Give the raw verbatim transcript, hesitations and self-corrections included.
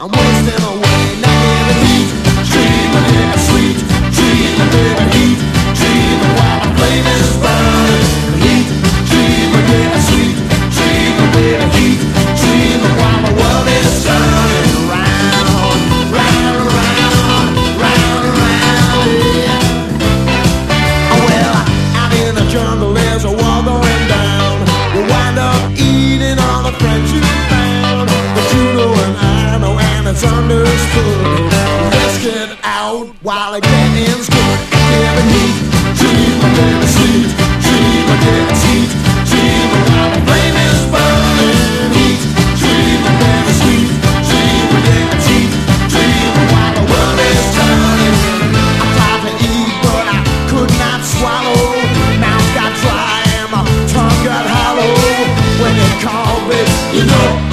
I'm wasting away. Now living heat, dreaming in a sweet, dreaming, living heat, dreaming while the flame is burning. Heat, dreaming in a sweet, dreaming, living heat, dreaming while the world is turning round, round, round, round, round. Yeah. Well, out in the jungle there's a war going down. We wind up eating all the friends you found, but you know and I know and it's understood. Let's get out while the getting's good. Living heat, dream of living sweet, dream of living sweet, dream of while the flame is burning. Heat, dream of living sweet, dream of living heat, dream of while the world is turning. I tried to eat but I could not swallow. Mouth got dry and my tongue got hollow. When they called me, you know